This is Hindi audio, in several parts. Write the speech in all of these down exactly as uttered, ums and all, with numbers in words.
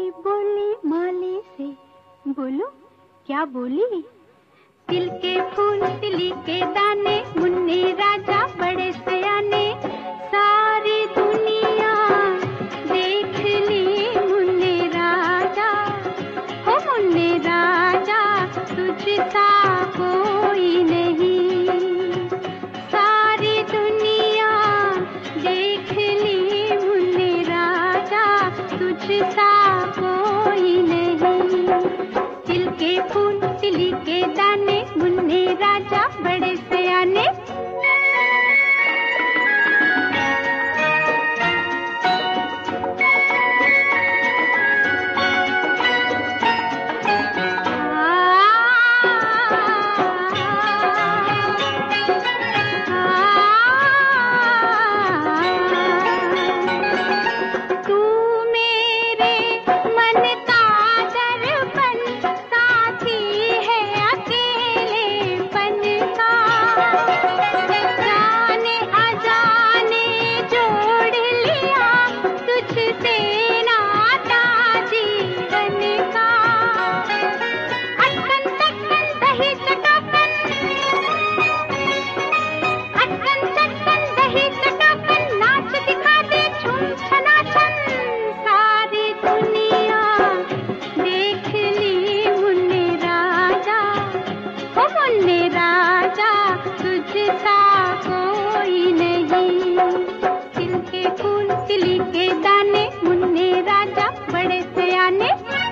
बोली माली से, बोलो क्या बोली? तिल के फूल तिली के दाने, मुन्ने राजा बड़े सयाने, सारी दुनिया देख ली मुन्ने राजा, हो मुन्ने राजा तुझसा कोई नहीं, सारी दुनिया देख ली मुन्ने राजा तुझसा कोई नहीं। तिल के फूल तिली के दाने, मुन्ने राजा बड़े सयाने। तुझसा कोई नहीं, तिल के फूल तिली के दाने, मुन्ने राजा बड़े सयाने।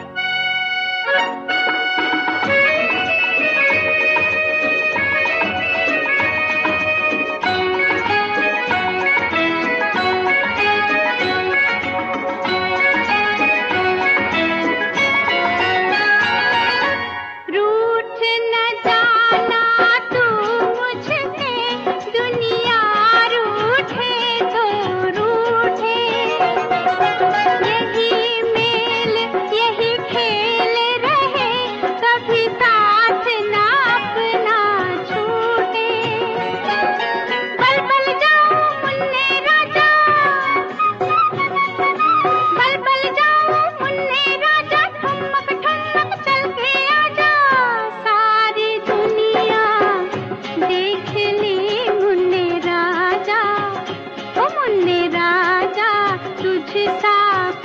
तुझसा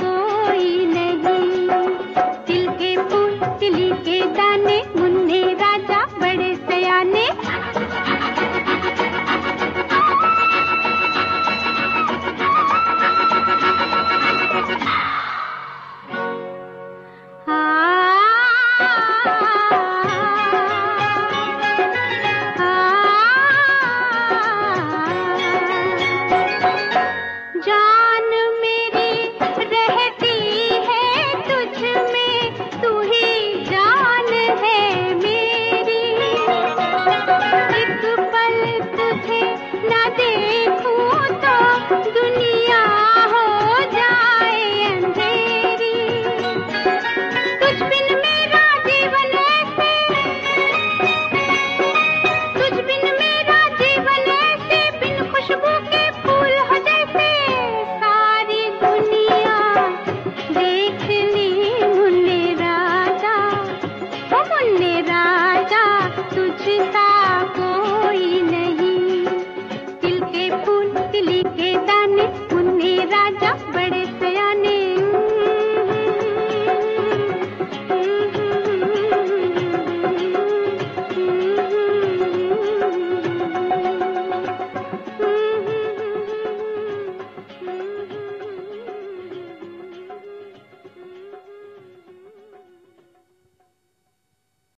कोई नहीं, तिल के फूल तिली के दाने, मुन्ने राजा बड़े सयाने। तुझसा कोई नहीं, तिल के फूल तिली के